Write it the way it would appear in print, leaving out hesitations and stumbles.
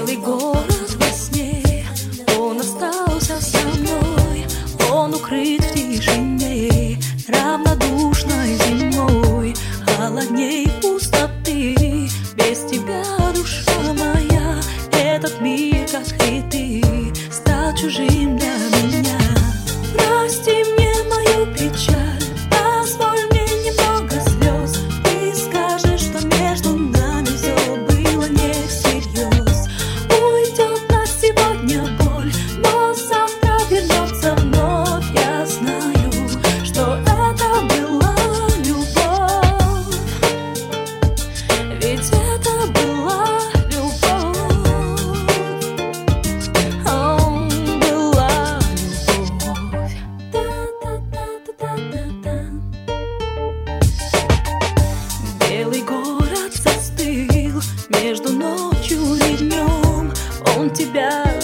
Белый город во сне, он остался со мной, он укрыт в тишине, равнодушной зимой, холодней пустоты. Без тебя, душа моя, этот мир, как и ты, стал чужим для меня. Прости мне мою печаль, позволь мне немного слез. Ты скажешь, что между нами все было не всерьез. Уйдет на сегодня боль, но завтра вернется вновь. Я знаю, что это была любовь, ведь это была любовь. Была любовь. Да-да-да-да-да-да. Белый город застыл между ночью и днем, он тебя